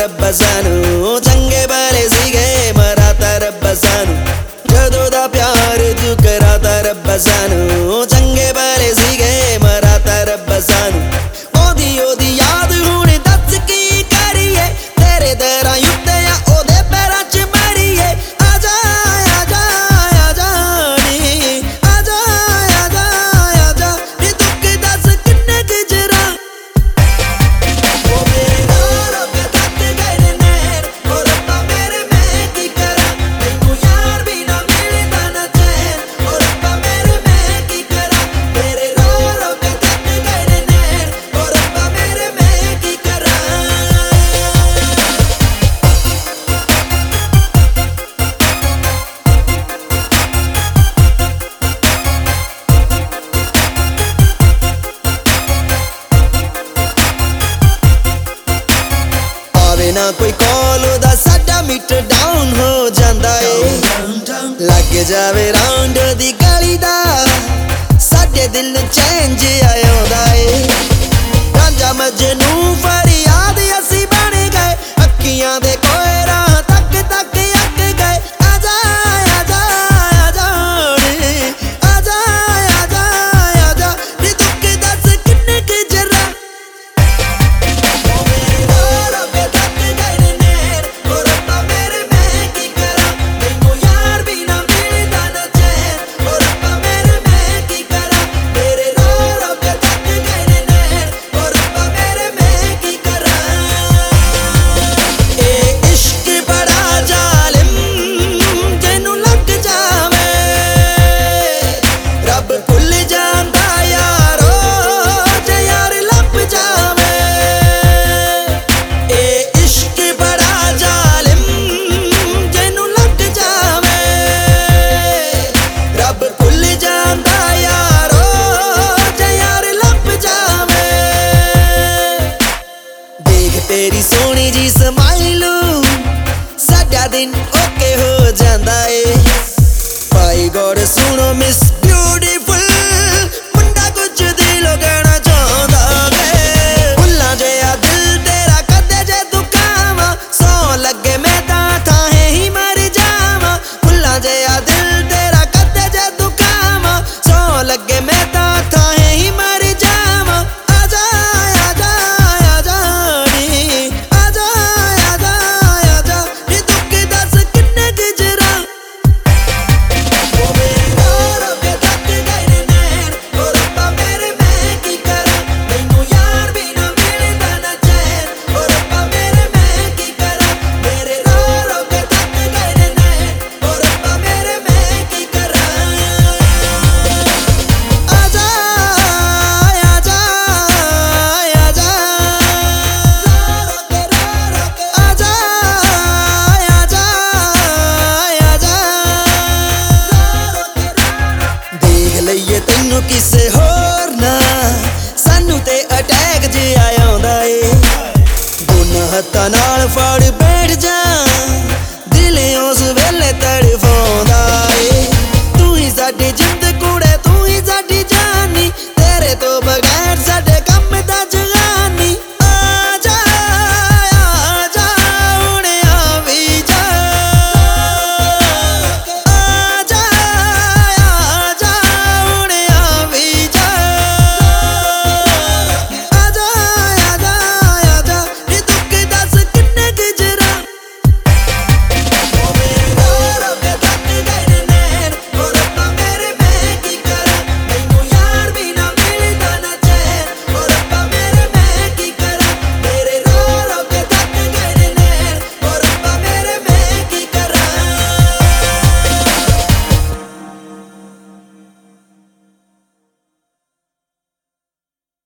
ਰੱਬਾ ਸਾਨੂੰ ਚੰਗੇ ਭਲੇ ਸੀਗੇ ਮਰਾਤਾ ਰੱਬਾ ਸਾਨੂੰ ਜਦੋਂ ਦਾ ਪਿਆਰ ਤੂੰ ਕਰਾਤਾ ਰੱਬਾ ਸਾਨੂੰ ਚੰਗੇ ਭਲੇ ਸੀਗੇ ਮਰਾਤਾ ਰੱਬਾ ਸਾਨੂੰ ਉਹਦੀ ਯਾਦ ਹੁਣ ਦੱਸ ਕੀ ਕਰੀਏ ਤੇਰੇ ਦਰਾਂ ਉੱਤੇ ਆ ਉਹਦੇ ਪੈਰਾਂ 'ਚ ਮਰੀਏ ਆਜਾ ਆਜਾ ਆਜਾ ਨੀ ਆਜਾ ਆਜਾ ਆਜਾ ਨੀ ਦੁੱਖ ਦੱਸ ਕਿੰਨੇ ਕੁ ਜਰਾ ਉਹ ਮੇਰਾ ਰੱਬ ਤੱਕ ਗਏ ਨੇ ਉਹ ਰੱਬਾ ਮੇਰੇ ਮੈਂ ਕੀ ਕਰਾਂ ਮੈਨੂੰ ਯਾਰ ਵੀ ਨਾ ਮਿਲਦਾ ਨਾ ਚੈਨ ਉਹ ਰੱਬਾ ਮੇਰੇ ਮੈਂ ਕੀ ਕਰਾਂ ਮੇਰੇ ਰੱਬ ਤੱਕ ਗਏ ਨੇ ਉਹ ਰੱਬਾ ਮੇਰੇ ਮੈਂ ਕੀ ਕਰਾਂ ਆਵੇ ਨਾ ਕੋਈ ਕਾਲ ਉਹਦਾ ਸਾਡਾ ਮੀਟਰ ਡਾਊਨ ਹੋ ਜਾਂਦਾ ਏ ਲੱਗ ਜਾਵੇ ਰਾਉਂਡ ਦੀ ਗਲੀ ਦਾ ਸਾਡੇ ਦਿਲ ਨੂੰ ਚੈਨ ਜਿਹਾ ਆਉਂਦਾ ਏ ਰਾਂਝਾ ਮਜਨੂ ਫਰਿਆਦ ਅਸੀਂ ਬਣ ਗਏ ਅੱਖੀਆਂ ਦੇ ਕੋਇਰਾਂ ਤੱਕ ਤੱਕ ਅੱਕ ਗਏ ਆਜਾ ਆਜਾ ਆਜਾ ਨੀ ਆਜਾ ਆਜਾ ਆਜਾ ਨੀ ਦੁੱਖ ਦੱਸ ਕਿੰਨੇ ਕੁ ਜਰਾ ਉਹ ਮੇਰਾ ਰੱਬ ਤੱਕ ਗਏ ਨੇ ਉਹ ਰੱਬਾ ਮੇਰੇ ਮੈਂ ਕੀ ਕਰਾਂ ਮੈਨੂੰ ਯਾਰ ਵੀ ਨਾ ਮਿਲਦਾ ਨਾ ਚੈਨ ਉਹ ਰੱਬਾ ਮੇਰੇ ਮੈਂ ਕੀ ਕਰਾਂ ਮੇਰੇ ਰੱਬ ਤੱਕ ਗਏ ਨੇ ਉਹ ਰੱਬਾ ਮੇਰੇ ਮੈਂ ਕੀ ਕਰਾਂ ਇਹ ਇਸ਼ਕ ਬੜਾ ਜ਼ਾਲਿਮ ਜਿਹਨੂੰ ਲੱਗ ਜਾਵੇ ਰੱਬ ਭੁੱਲ ਜਾਂਦਾ ਯਾਰੋ ਜੇ ਯਾਰ ਲੱਭ ਜਾਵੇ ਇਹ ਇਸ਼ਕ ਬੜਾ ਜ਼ਾਲਿਮ ਜਿਹਨੂੰ ਲੱਗ ਜਾਵੇ ਰੱਬ ਭੁੱਲ ਜਾਂਦਾ ਯਾਰੋ ਜੇ ਯਾਰ ਲੱਭ ਜਾਵੇ ਦੇਖ ਤੇਰੀ ਸੋਹਣੀ ਜੀ ਸਮਾਈਲੂ ਸਾਡਾ ਦਿਨ ਓਕੇ ਹੋ ਜਾਂਦਾ ਏ ਭਾਈ ਗੋਡ ਸੁਣੋ ਮਿਸ ਬਿਊਟੀਫੁਲ ਮੁੰਡਾ ਕੁਝ ਦਿਲੋਂ ਕਹਿਣਾ ਚਾਹੁੰਦਾ ਵੇ ਭੁੱਲਾਂ ਜਿਹਾ ਦਿਲ ਤੇਰਾ ਕਦੇ ਜੇ ਦੁਕਾਵਾਂ ਸੌ ਲੱਗੇ ਮੈਂ ਤਾਂ ਥਾਂ ਹੀ ਮਰ ਜਾਵਾਂ ਭੁੱਲਾਂ ਜਿਹਾ ਦਿਲ ਤੇਰਾ ਕਦੇ ਜੇ ਦੁਕਾਵਾਂ ਸੌ ਲੱਗੇ ਮੈਂ ਤਾਂ ਥਾਂ ਹੀ ਮਰ ਜਾਵਾਂ ਆਜਾ ਆਜਾ ਆਜਾ ਨੀ ਆਜਾ ਆਜਾ ਆਜਾ ਨੀ ਦੁੱਖ ਦੱਸ ਕਿੰਨੇ ਕੁ ਜਰਾ ਉਹ ਮੇਰਾ ਰੱਬ ਤੱਕ ਗਏ ਨੇ ਉਹ ਰੱਬਾ ਮੇਰੇ ਮੈਂ ਕੀ ਕਰਾਂ ਮੈਨੂੰ ਯਾਰ ਵੀ ਨਾ ਮਿਲਦਾ ਨਾ ਚੈਨ ਉਹ ਰੱਬਾ ਮੇਰੇ ਮੈਂ ਕੀ ਕਰਾਂ ਮੇਰੇ ਰੱਬ ਤੱਕ ਗਏ ਨੇ ਉਹ ਰੱਬਾ ਮੇਰੇ ਮੈਂ ਕੀ ਕਰਾਂ ਆਜਾ ਆਜਾ ਆਜਾ ਆਜਾ ਆਜਾ ਦੇਖ ਲਈਏ ਤੈਨੂੰ ਕਿਸੇ ਹੋਰ ਨਾ ਸਾਨੂੰ ਤੇ ਅਟੈਕ ਜਿਹਾ ਆਉਂਦਾ ਏ ਦੋਨਾਂ ਹੱਥਾਂ ਨਾਲ ਫੜ